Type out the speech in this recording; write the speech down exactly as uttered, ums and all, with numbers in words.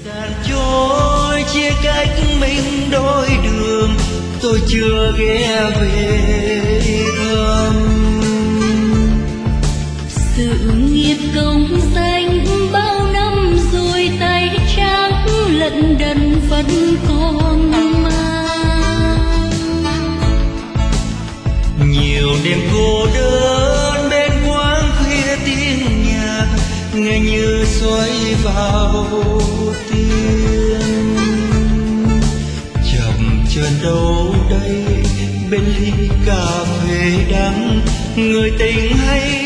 Gian trôi chia cách mình đôi đường, tôi chưa ghé về thăm. Sự nghiệp công danh bao năm rồi, tay trắng lận đận vẫn còn mang. Nhiều đêm cô đơn bên quán khuya tiếng nhạc, nghe như xoay vào tim. Chậm chân đâu đây bên ly cà phê đắng, người tình hay